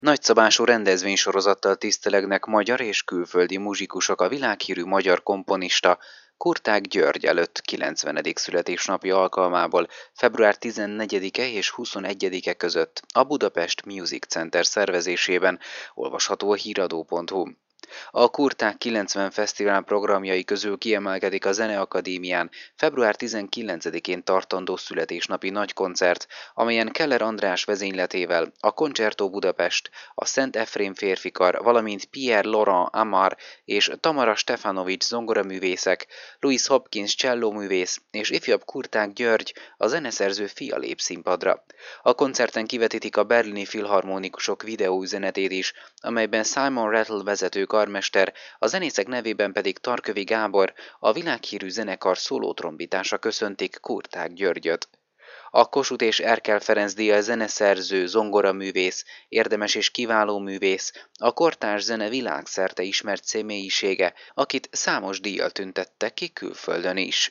Nagyszabású rendezvénysorozattal tisztelegnek magyar és külföldi muzsikusok a világhírű magyar komponista Kurtág György előtt 90. születésnapja alkalmából február 14-e és 21-e között a Budapest Music Center szervezésében, olvasható a híradó.hu. A Kurtág 90 Fesztivál programjai közül kiemelkedik a Zeneakadémián február 19-én tartandó születésnapi nagykoncert, amelyen Keller András vezényletével a Concerto Budapest, a Szent Efrém férfikar, valamint Pierre Laurent Amar és Tamara Stefanovics zongoraművészek, Louis Hopkins csellóművész és ifjabb Kurtág György, a zeneszerző fia lép színpadra. A koncerten kivetítik a berlini filharmonikusok videóüzenetét is, amelyben Simon Rattle vezető karmester, a zenészek nevében pedig Tarkövi Gábor, a világhírű zenekar szólótrombitása köszöntik Kurtág Györgyöt. A Kossuth és Erkel Ferenc díjjal zeneszerző, zongoraművész, érdemes és kiváló művész, a kortárs zene világszerte ismert személyisége, akit számos díjjal tüntettek ki külföldön is.